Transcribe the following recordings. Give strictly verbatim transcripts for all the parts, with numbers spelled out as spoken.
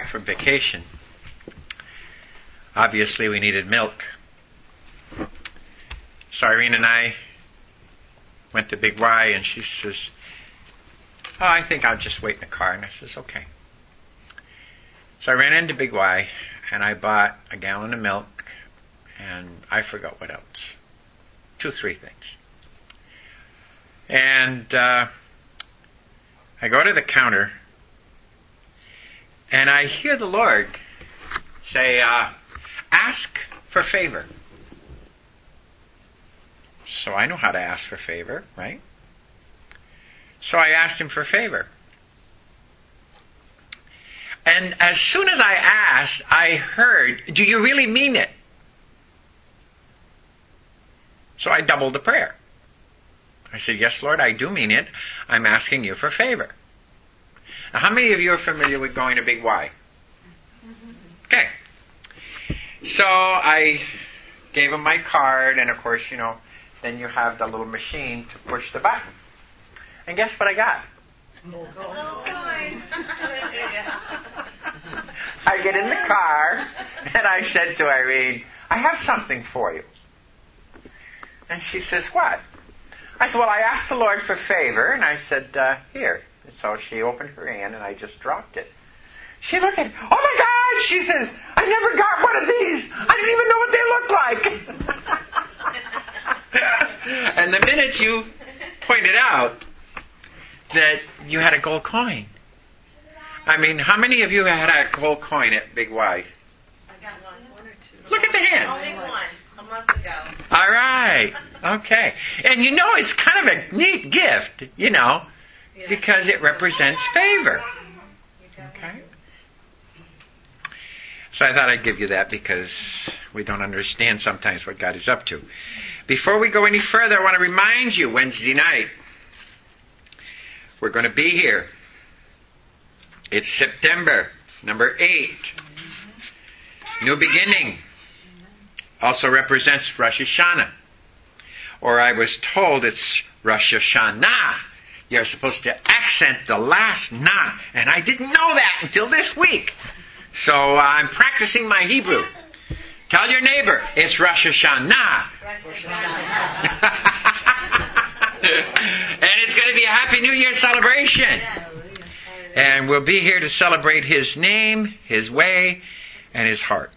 from vacation. Obviously, we needed milk. So Irene and I went to Big Y, and she says, oh, I think I'll just wait in the car. And I says, okay. So I ran into Big Y, and I bought a gallon of milk, and I forgot what else. Two, three things. And uh, I go to the counter, and I hear the Lord say, uh, ask for favor. So I know how to ask for favor, right? So I asked him for favor. And as soon as I asked, I heard, do you really mean it? So I doubled the prayer. I said, yes, Lord, I do mean it. I'm asking you for favor. Now, how many of you are familiar with going to Big Y? Okay. So I gave him my card, and of course, you know, then you have the little machine to push the button. And guess what I got? I get in the car, and I said to Irene, I have something for you. And she says, what? I said, well, I asked the Lord for favor, and I said, uh, here. And so she opened her hand, and I just dropped it. She looked at it. Oh, my God! She says, I never got one of these. I didn't even know what they looked like. And the minute you pointed out that you had a gold coin. I mean, how many of you had a gold coin at Big Y? I got one, one or two. Look at the hands. Only one, a month ago. All right. Okay. And you know, it's kind of a neat gift, you know, Yeah. because it represents favor. Okay? So I thought I'd give you that because we don't understand sometimes what God is up to. Before we go any further, I want to remind you, Wednesday night, we're going to be here. It's September, number eight. New beginning. Also represents Rosh Hashanah. Or I was told it's Rosh Hashanah. You're supposed to accent the last na. And I didn't know that until this week. So uh, I'm practicing my Hebrew. Tell your neighbor, it's Rosh Hashanah. Rosh Hashanah. And it's going to be a Happy New Year celebration. And we'll be here to celebrate His name, His way, and His heart.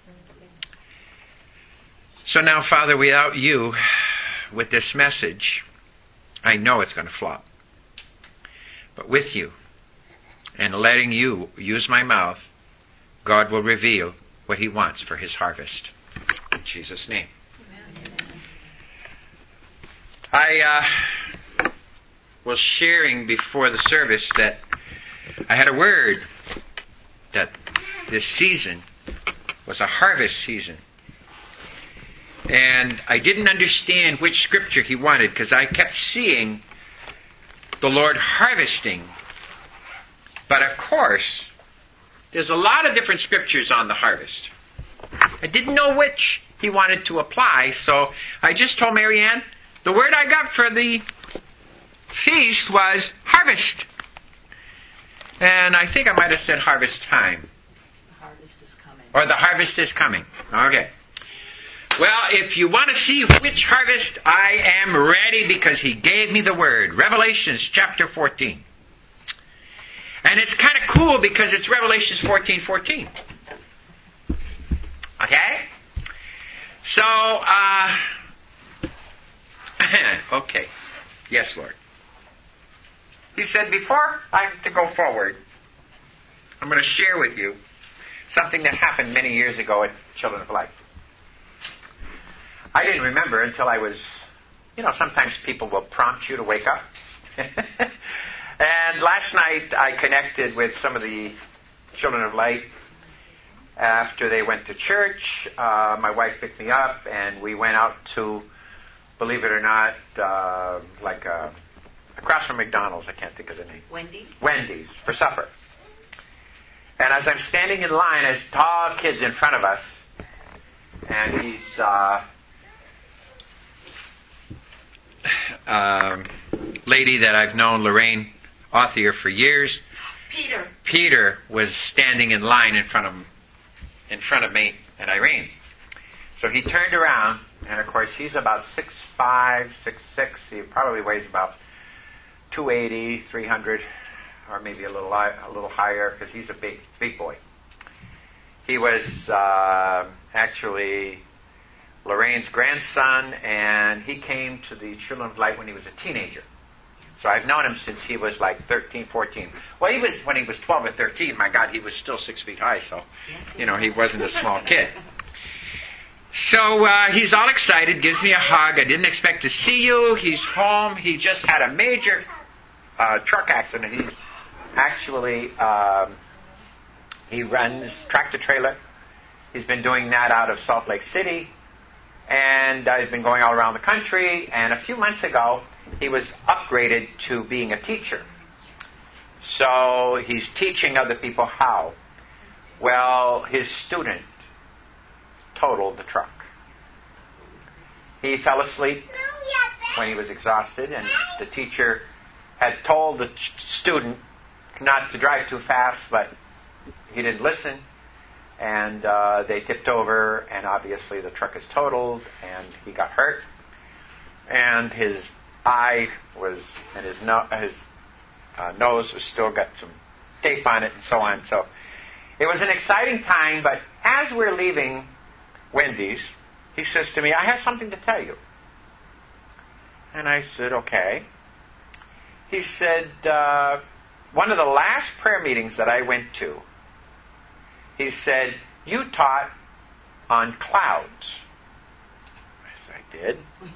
So now, Father, without you, with this message, I know it's going to flop. But with you, and letting you use my mouth, God will reveal what He wants for His harvest. In Jesus' name. I uh, was sharing before the service that I had a word that this season was a harvest season. And I didn't understand which scripture He wanted because I kept seeing the Lord harvesting. But of course, there's a lot of different scriptures on the harvest. I didn't know which He wanted to apply, so I just told Mary Ann, the word I got for the feast was harvest. And I think I might have said harvest time. The harvest is coming. Or the harvest is coming. Okay. Well, if you want to see which harvest, I am ready because He gave me the word. Revelations chapter fourteen. And it's kind of cool because it's Revelations fourteen fourteen. Okay? So, uh, okay. Yes, Lord. He said, before I'm to go forward, I'm going to share with you something that happened many years ago at Children of Light. I didn't remember until I was, you know, sometimes people will prompt you to wake up. And last night I connected with some of the Children of Light after they went to church. Uh, my wife picked me up and we went out to, believe it or not, uh, like a, across from McDonald's, I can't think of the name. Wendy's? Wendy's, for supper. And as I'm standing in line, there's tall kids in front of us, and he's uh, um, lady that I've known, Lorraine Authier, for years. Peter. Peter was standing in line in front of in front of me and Irene. So he turned around, and of course he's about six five, six six. He probably weighs about two eighty, three hundred, or maybe a little a little higher, because he's a big big boy. He was uh, actually Lorraine's grandson, and he came to the Children of Light when he was a teenager. So I've known him since he was like thirteen, fourteen. Well, he was when he was twelve or thirteen. My God, he was still six feet high. So, you know, he wasn't a small kid. So uh, he's all excited, gives me a hug. I didn't expect to see you. He's home. He just had a major uh, truck accident. He actually um, he runs tractor trailer. He's been doing that out of Salt Lake City, and uh, he's been going all around the country. And a few months ago, he was upgraded to being a teacher. So he's teaching other people how. Well, his student totaled the truck. He fell asleep when he was exhausted, and the teacher had told the student not to drive too fast, but he didn't listen, and uh, they tipped over, and obviously the truck is totaled, and he got hurt, and his eye was, and his, no, his uh, nose was still got some tape on it and so on. So it was an exciting time, but as we're leaving Wendy's, he says to me, I have something to tell you. And I said, okay. He said, uh, one of the last prayer meetings that I went to, he said, you taught on clouds. I said, I did.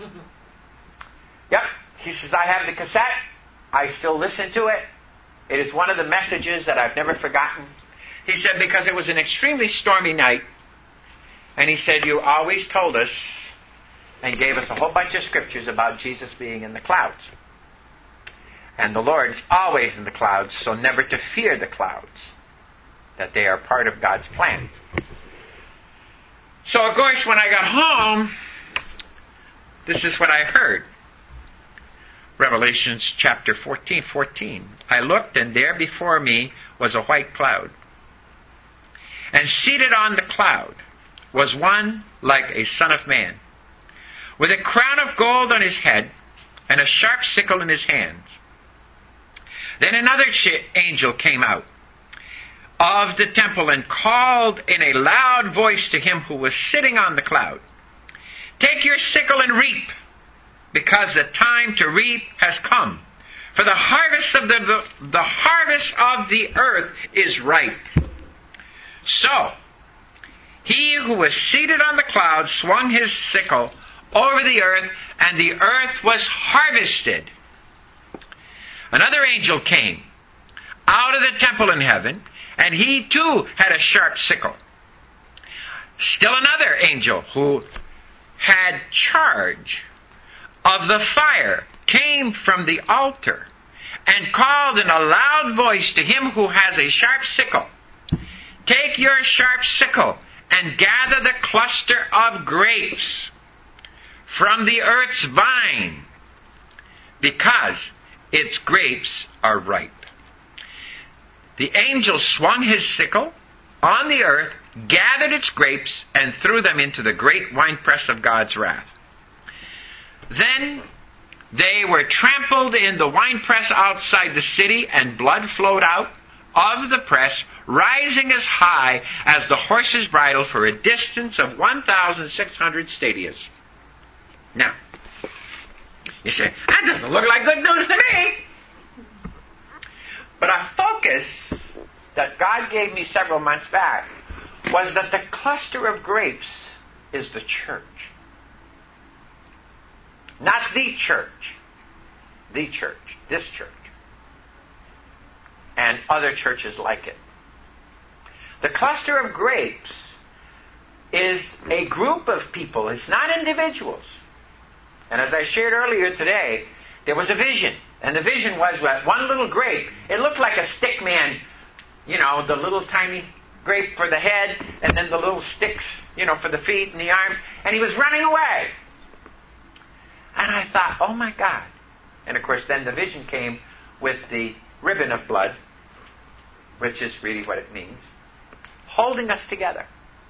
Yep. He says, I have the cassette. I still listen to it. It is one of the messages that I've never forgotten. He said, because it was an extremely stormy night. And he said, you always told us and gave us a whole bunch of scriptures about Jesus being in the clouds. And the Lord's always in the clouds, so never to fear the clouds, that they are part of God's plan. So, of course, when I got home, this is what I heard. Revelations chapter fourteen, fourteen. I looked, and there before me was a white cloud. And seated on the cloud was one like a son of man, with a crown of gold on his head, and a sharp sickle in his hands. Then another angel came out of the temple and called in a loud voice to him who was sitting on the cloud, take your sickle and reap, because the time to reap has come. For the harvest of the, the, the harvest of the earth is ripe. So, he who was seated on the cloud swung his sickle over the earth, and the earth was harvested. Another angel came out of the temple in heaven, and he too had a sharp sickle. Still another angel who had charge of the fire came from the altar and called in a loud voice to him who has a sharp sickle, take your sharp sickle and gather the cluster of grapes from the earth's vine, because its grapes are ripe. The angel swung his sickle on the earth, gathered its grapes, and threw them into the great winepress of God's wrath. Then they were trampled in the winepress outside the city, and blood flowed out of the press, rising as high as the horse's bridle for a distance of one thousand six hundred stadias. Now, you say, that doesn't look like good news to me. But a focus that God gave me several months back was that the cluster of grapes is the church. Not the church. The church. This church. And other churches like it. The cluster of grapes is a group of people. It's not individuals. And as I shared earlier today, there was a vision. And the vision was that one little grape, it looked like a stick man, you know, the little tiny grape for the head, and then the little sticks, you know, for the feet and the arms. And he was running away. And I thought, oh my God. And of course then the vision came with the ribbon of blood which is really what it means, holding us together.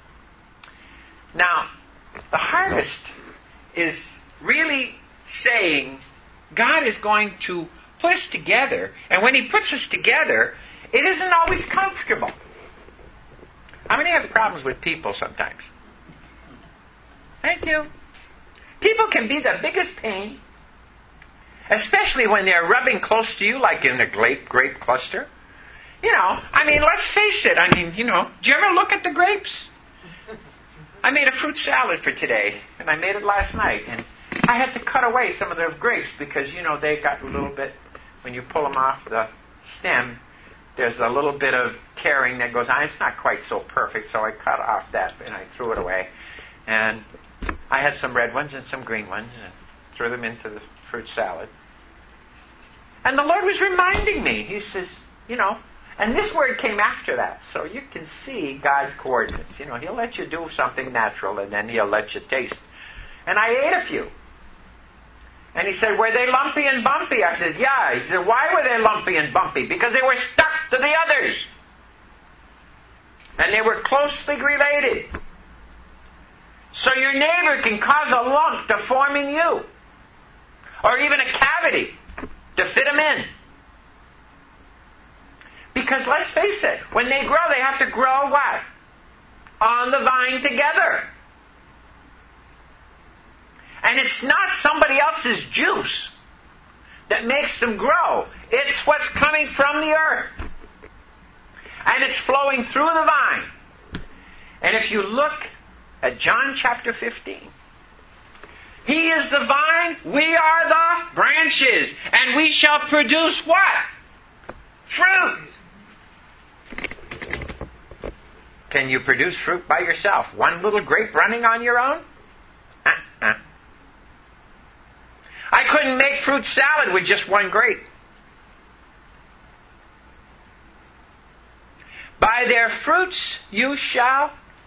Now, the harvest is really saying God is going to put us together, and when He puts us together, it isn't always comfortable. How many have problems with people sometimes? Thank you. People can be the biggest pain, especially when they're rubbing close to you, like in a grape, grape cluster. You know, I mean, let's face it. I mean, you know, do you ever look at the grapes? I made a fruit salad for today, and I made it last night, and I had to cut away some of the grapes because, you know, they got a little bit, when you pull them off the stem, there's a little bit of tearing that goes on. It's not quite so perfect, so I cut off that, and I threw it away. And I had some red ones and some green ones, and threw them into the fruit salad. And the Lord was reminding me. He says, you know, and this word came after that, so you can see God's coordinates. You know, He'll let you do something natural, and then He'll let you taste. And I ate a few. And He said, were they lumpy and bumpy? I said, yeah. He said, why were they lumpy and bumpy? Because they were stuck to the others. And they were closely related. So your neighbor can cause a lump to form in you. Or even a cavity to fit them in. Because let's face it, when they grow, they have to grow what? On the vine together. And it's not somebody else's juice that makes them grow. It's what's coming from the earth. And it's flowing through the vine. And if you look at John chapter fifteen, He is the vine, we are the branches, and we shall produce what? Fruit. Can you produce fruit by yourself? One little grape running on your own? Uh-uh. I couldn't make fruit salad with just one grape. By their fruits you shall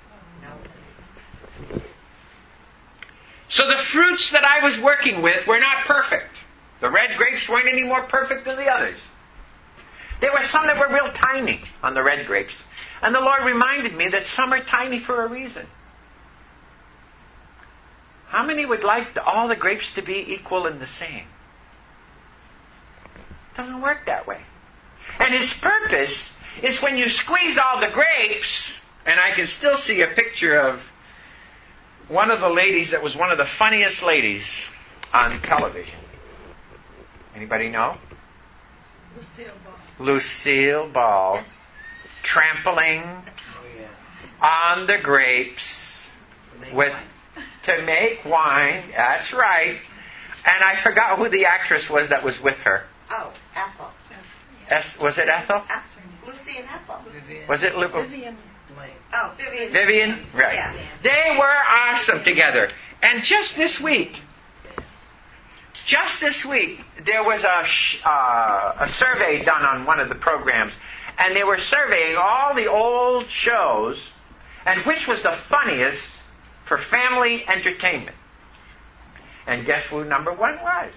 know. So the fruits that I was working with were not perfect. The red grapes weren't any more perfect than the others. There were some that were real tiny on the red grapes. And the Lord reminded me that some are tiny for a reason. How many would like all the grapes to be equal and the same? It doesn't work that way. And His purpose is when you squeeze all the grapes, and I can still see a picture of one of the ladies that was one of the funniest ladies on television. Anybody know? Lucille Ball. Lucille Ball. Trampling on the grapes with to make wine. That's right. And I forgot who the actress was that was with her. Oh, Ethel. Es, was it Ethel? Lucy and Ethel. Was it Lu- Vivian. Oh, Vivian. Vivian? Right. Yeah. They were awesome together. And just this week, just this week, there was a sh- uh, a survey done on one of the programs. And they were surveying all the old shows and which was the funniest for family entertainment. And guess who number one was?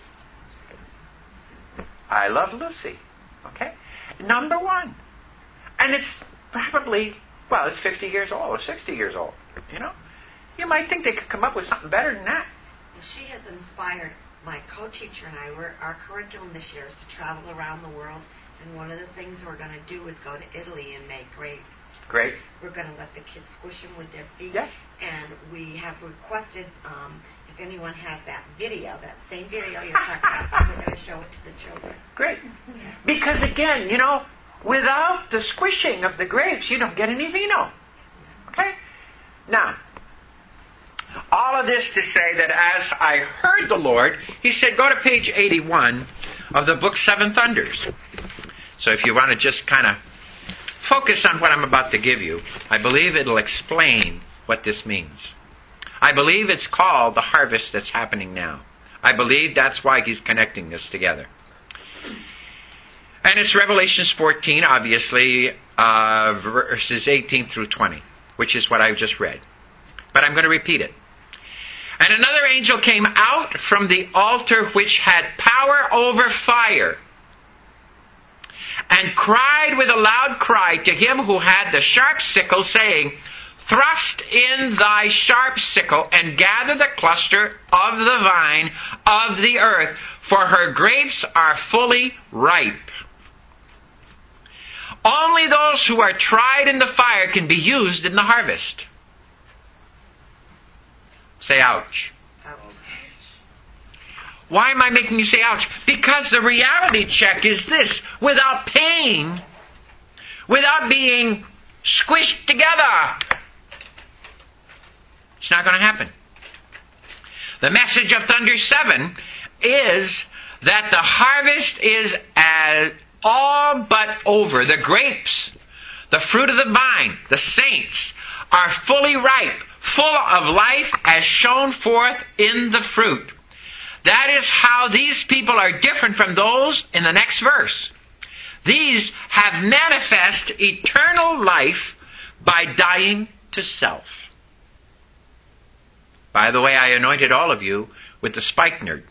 I Love Lucy. Okay? Number one. And it's probably, well, it's fifty years old or sixty years old. You know? You might think they could come up with something better than that. She has inspired my co-teacher and I. We're, our curriculum this year is to travel around the world. And one of the things we're going to do is go to Italy and make grapes. Great. We're going to let the kids squish them with their feet. Yes. And we have requested, um, if anyone has that video, that same video you're talking about, we're going to show it to the children. Great. Because again, you know, without the squishing of the grapes, you don't get any vino. Okay? Now, all of this to say that as I heard the Lord, He said, go to page eighty-one of the book Seven Thunders. So if you want to just kind of focus on what I'm about to give you, I believe it'll explain what this means. I believe it's called the harvest that's happening now. I believe that's why He's connecting this together. And it's Revelations fourteen, obviously, uh, verses eighteen through twenty, which is what I just read. But I'm going to repeat it. And another angel came out from the altar which had power over fire. and cried with a loud cry to him who had the sharp sickle, saying, Thrust in thy sharp sickle, and gather the cluster of the vine of the earth, for her grapes are fully ripe. Only those who are tried in the fire can be used in the harvest. Say ouch. Ouch. Why am I making you say ouch? Because the reality check is this. Without pain, without being squished together, it's not going to happen. The message of Thunder seven is that the harvest is as all but over. The grapes, the fruit of the vine, the saints, are fully ripe, full of life as shown forth in the fruit. That is how these people are different from those in the next verse. These have manifest eternal life by dying to self. By the way, I anointed all of you with the spikenard.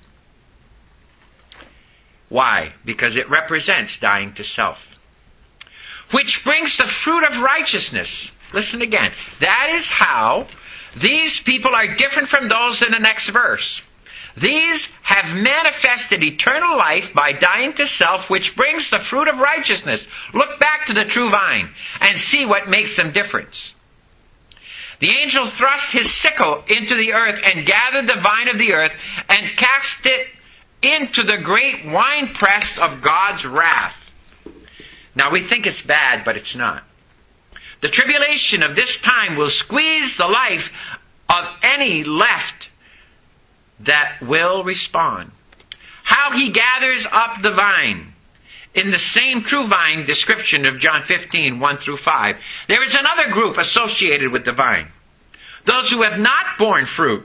Why? Because it represents dying to self. Which brings the fruit of righteousness. Listen again. That is how these people are different from those in the next verse. These have manifested eternal life by dying to self, which brings the fruit of righteousness. Look back to the true vine and see what makes them different. The angel thrust his sickle into the earth and gathered the vine of the earth and cast it into the great winepress of God's wrath. Now we think it's bad, but it's not. The tribulation of this time will squeeze the life of any left that will respond. How he gathers up the vine. In the same true vine description of John fifteen, one through five, there is another group associated with the vine. Those who have not borne fruit.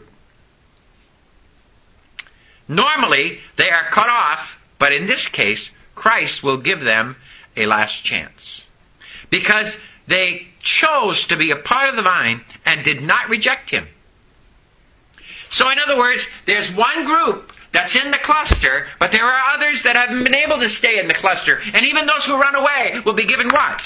Normally, they are cut off, but in this case, Christ will give them a last chance. Because they chose to be a part of the vine and did not reject him. So in other words, there's one group that's in the cluster, but there are others that haven't been able to stay in the cluster. And even those who run away will be given what?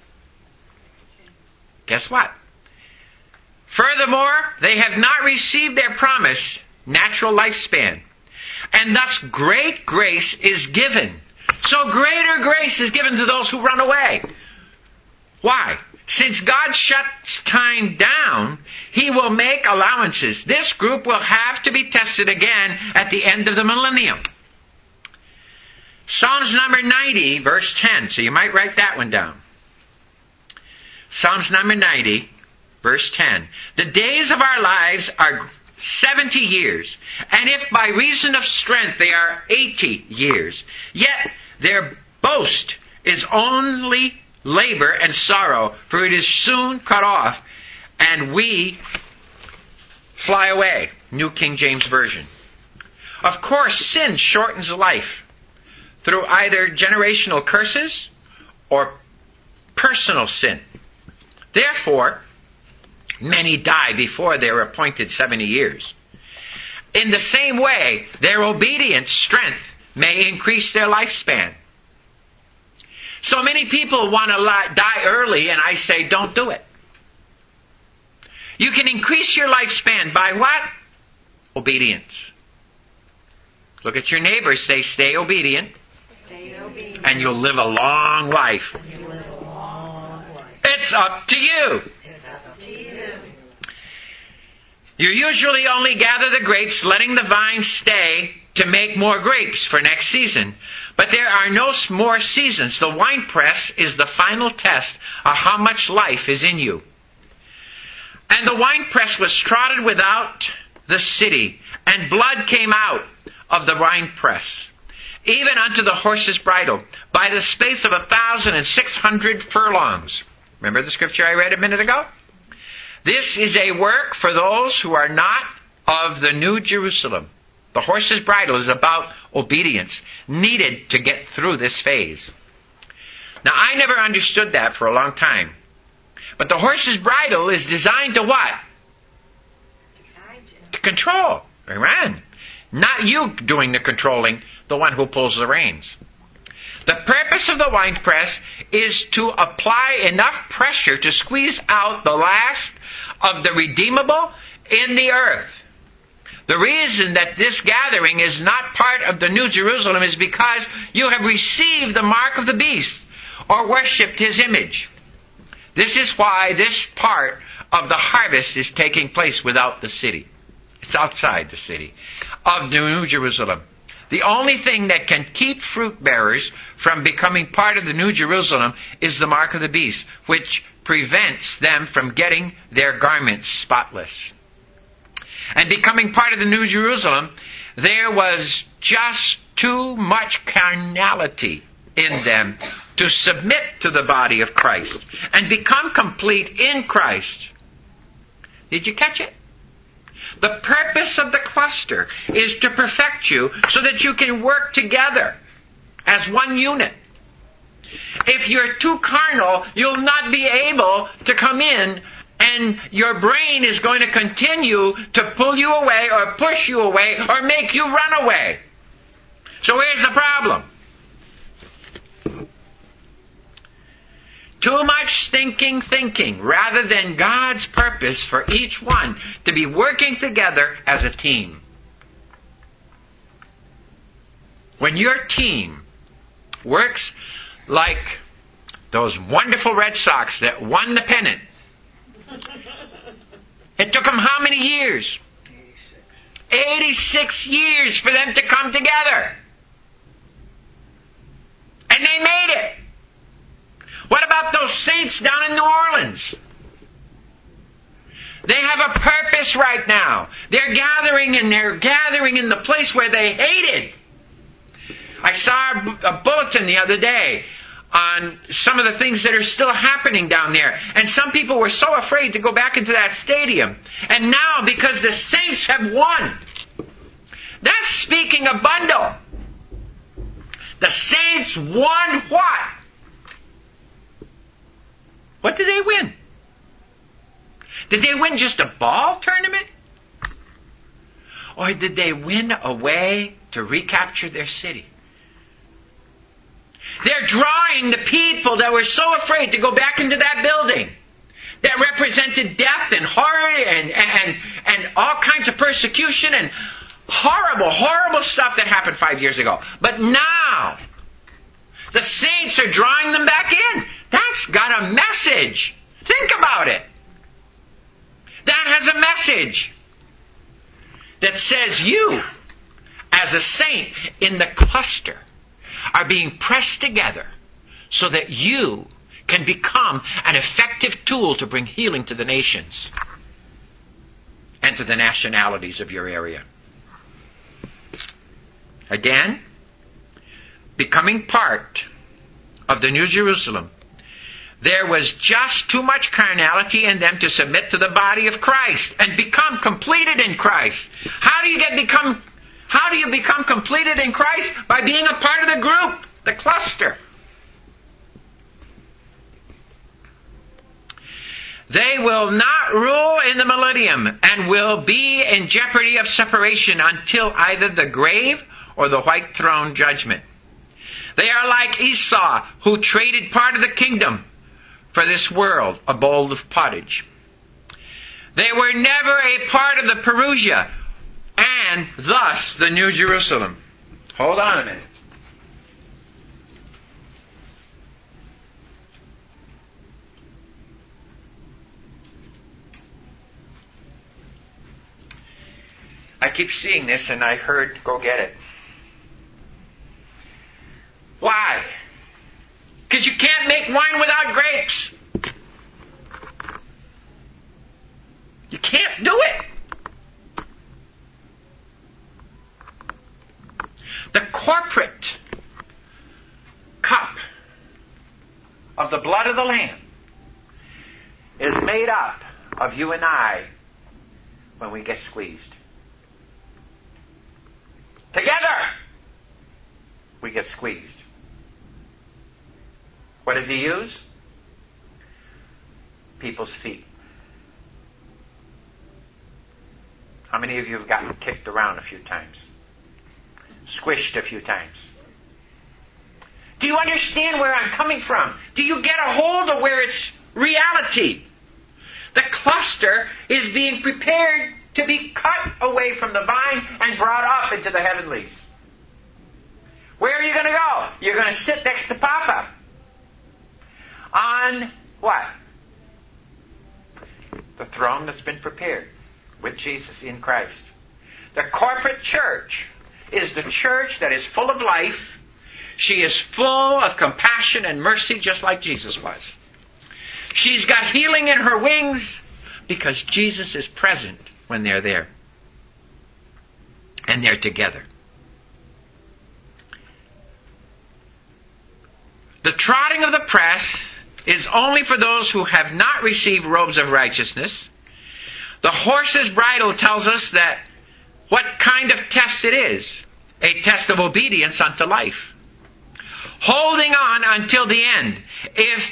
Guess what? Furthermore, they have not received their promised natural lifespan. And thus great grace is given. So greater grace is given to those who run away. Why? Since God shuts time down, he will make allowances. This group will have to be tested again at the end of the millennium. Psalms number ninety, verse ten. So you might write that one down. Psalms number ninety, verse ten. The days of our lives are seventy years, and if by reason of strength they are eighty years, yet their boast is only labor and sorrow, for it is soon cut off, and we fly away. New King James Version. Of course, sin shortens life through either generational curses or personal sin. Therefore, many die before their appointed seventy years. In the same way, their obedient strength may increase their lifespan. So many people want to die early, and I say, don't do it. You can increase your lifespan by what? Obedience. Look at your neighbors, say, stay obedient, Stay obedient. and you'll live a long life. You live a long life. It's up to you. It's up to you. You usually only gather the grapes, letting the vine stay to make more grapes for next season. But there are no more seasons. The winepress is the final test of how much life is in you. And the winepress was trodden without the city, and blood came out of the winepress, even unto the horse's bridle, by the space of a thousand and six hundred furlongs. Remember the scripture I read a minute ago? This is a work for those who are not of the New Jerusalem. The horse's bridle is about obedience, needed to get through this phase. Now, I never understood that for a long time. But the horse's bridle is designed to what? To control. Amen. Not you doing the controlling, the one who pulls the reins. The purpose of the wine press is to apply enough pressure to squeeze out the last of the redeemable in the earth. The reason that this gathering is not part of the New Jerusalem is because you have received the mark of the beast or worshipped his image. This is why this part of the harvest is taking place without the city. It's outside the city of the New Jerusalem. The only thing that can keep fruit bearers from becoming part of the New Jerusalem is the mark of the beast, which prevents them from getting their garments spotless. And becoming part of the New Jerusalem, there was just too much carnality in them to submit to the body of Christ and become complete in Christ. Did you catch it? The purpose of the cluster is to perfect you so that you can work together as one unit. If you're too carnal, you'll not be able to come in, and your brain is going to continue to pull you away or push you away or make you run away. So here's the problem. Too much stinking thinking rather than God's purpose for each one to be working together as a team. When your team works like those wonderful Red Sox that won the pennant, it took them how many years? eighty-six. eighty-six years for them to come together. And they made it. What about those saints down in New Orleans? They have a purpose right now. They're gathering, and they're gathering in the place where they hated. I saw a bulletin the other day on some of the things that are still happening down there. And some people were so afraid to go back into that stadium. And now, because the saints have won, that's speaking a bundle. The saints won what? What did they win? Did they win just a ball tournament? Or did they win a way to recapture their city? They're drawing the people that were so afraid to go back into that building that represented death and horror and, and, and all kinds of persecution and horrible, horrible stuff that happened five years ago. But now, the saints are drawing them back in. That's got a message. Think about it. That has a message that says you, as a saint in the cluster, are being pressed together so that you can become an effective tool to bring healing to the nations and to the nationalities of your area. Again, becoming part of the New Jerusalem, there was just too much carnality in them to submit to the body of Christ and become completed in Christ. How do you get become How do you become completed in Christ? By being a part of the group, the cluster. They will not rule in the millennium and will be in jeopardy of separation until either the grave or the white throne judgment. They are like Esau, who traded part of the kingdom for this world, a bowl of pottage. They were never a part of the Perusia, and thus the New Jerusalem. Hold on a minute. I keep seeing this, and I heard, go get it. Why? Because you can't make wine without grapes. You can't do it. The corporate cup of the blood of the Lamb is made up of you and I when we get squeezed. Together, we get squeezed. What does he use? People's feet. How many of you have gotten kicked around a few times? Squished a few times? Do you understand where I'm coming from? Do you get a hold of where it's reality? The cluster is being prepared to be cut away from the vine and brought up into the heavenlies. Where are you going to go? You're going to sit next to Papa. On what? The throne that's been prepared with Jesus in Christ. The corporate church is the church that is full of life. She is full of compassion and mercy just like Jesus was. She's got healing in her wings because Jesus is present when they're there. And they're together. The trotting of the press is only for those who have not received robes of righteousness. The horse's bridle tells us that what kind of test it is. A test of obedience unto life. Holding on until the end. If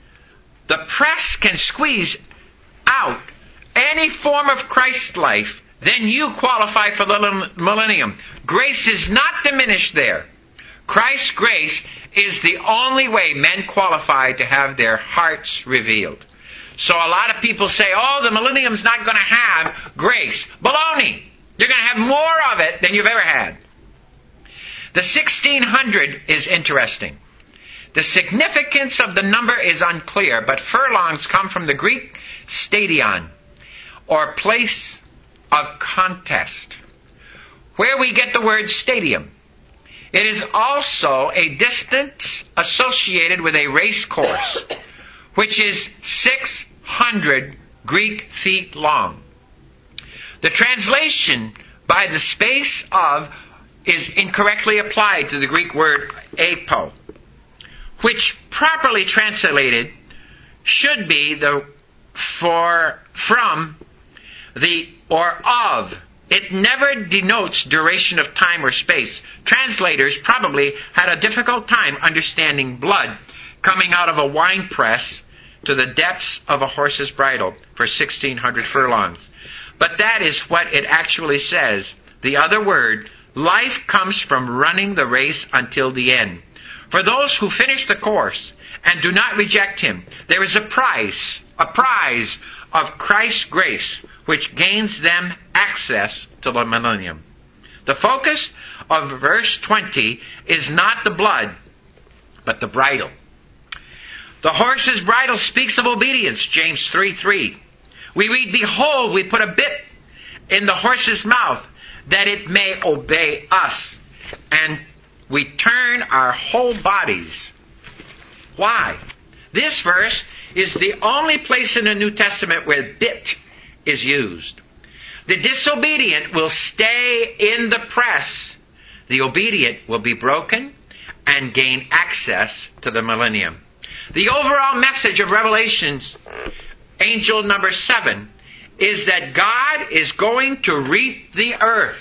the press can squeeze out any form of Christ's life, then you qualify for the millennium. Grace is not diminished there. Christ's grace is the only way men qualify to have their hearts revealed. So a lot of people say, oh, the millennium's not going to have grace. Baloney! You're going to have more of it than you've ever had. The sixteen hundred is interesting. The significance of the number is unclear, but furlongs come from the Greek stadion, or place of contest, where we get the word stadium. It is also a distance associated with a race course, which is six hundred Greek feet long. The translation by the space of is incorrectly applied to the Greek word apo, which properly translated should be the for, from, the, or of. It never denotes duration of time or space. Translators probably had a difficult time understanding blood coming out of a wine press to the depths of a horse's bridle for sixteen hundred furlongs. But that is what it actually says. The other word, life comes from running the race until the end. For those who finish the course and do not reject Him, there is a prize, a prize of Christ's grace, which gains them access to the millennium. The focus of verse twenty is not the blood, but the bridle. The horse's bridle speaks of obedience, James three three. We read, behold, we put a bit in the horse's mouth, that it may obey us. And we turn our whole bodies. Why? This verse is the only place in the New Testament where bit is used. The disobedient will stay in the press. The obedient will be broken and gain access to the millennium. The overall message of Revelations, angel number seven, is that God is going to reap the earth.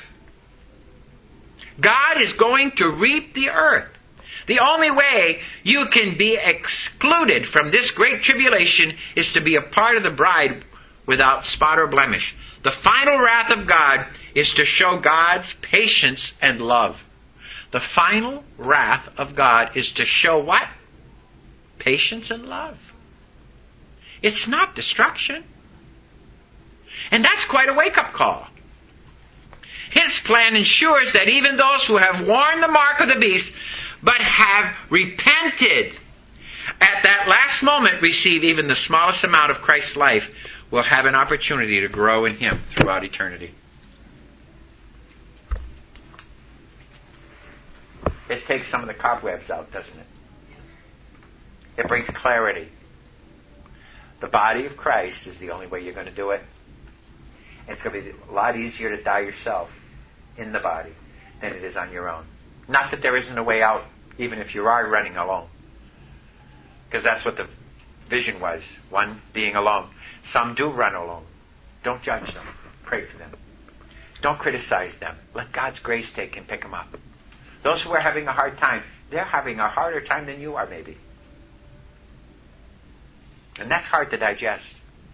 God is going to reap the earth. The only way you can be excluded from this great tribulation is to be a part of the bride without spot or blemish. The final wrath of God is to show God's patience and love. The final wrath of God is to show what? Patience and love. It's not destruction. And that's quite a wake-up call. His plan ensures that even those who have worn the mark of the beast but have repented at that last moment receive even the smallest amount of Christ's life will have an opportunity to grow in Him throughout eternity. It takes some of the cobwebs out, doesn't it? It brings clarity. The body of Christ is the only way you're going to do it. And it's going to be a lot easier to die yourself in the body than it is on your own. Not that there isn't a way out, even if you are running alone. Because that's what the vision was, one being alone. Some do run alone. Don't judge them. Pray for them. Don't criticize them. Let God's grace take and pick them up. Those who are having a hard time, they're having a harder time than you are, maybe. And that's hard to digest.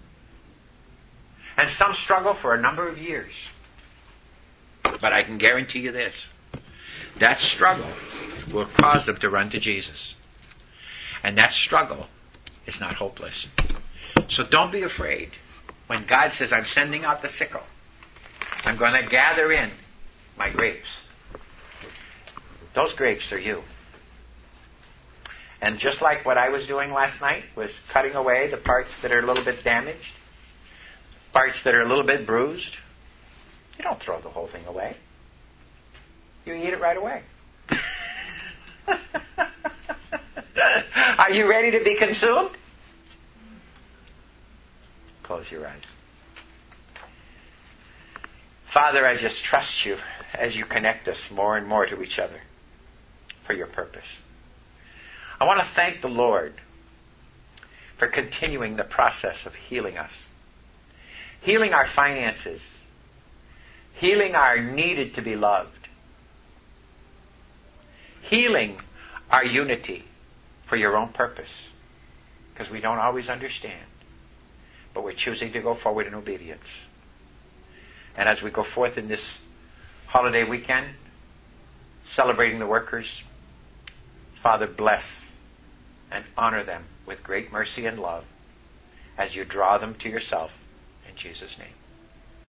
And some struggle for a number of years. But I can guarantee you this. That struggle will cause them to run to Jesus. And that struggle is not hopeless. So don't be afraid. When God says, I'm sending out the sickle, I'm going to gather in my grapes. Those grapes are you. And just like what I was doing last night, was cutting away the parts that are a little bit damaged, parts that are a little bit bruised, you don't throw the whole thing away. You eat it right away. Are you ready to be consumed? Close your eyes. Father, I just trust you as you connect us more and more to each other for your purpose. I want to thank the Lord for continuing the process of healing us. Healing our finances. Healing our needed to be loved. Healing our unity for your own purpose. Because we don't always understand. But we're choosing to go forward in obedience. And as we go forth in this holiday weekend, celebrating the workers, Father, bless and honor them with great mercy and love as you draw them to yourself. In Jesus' name.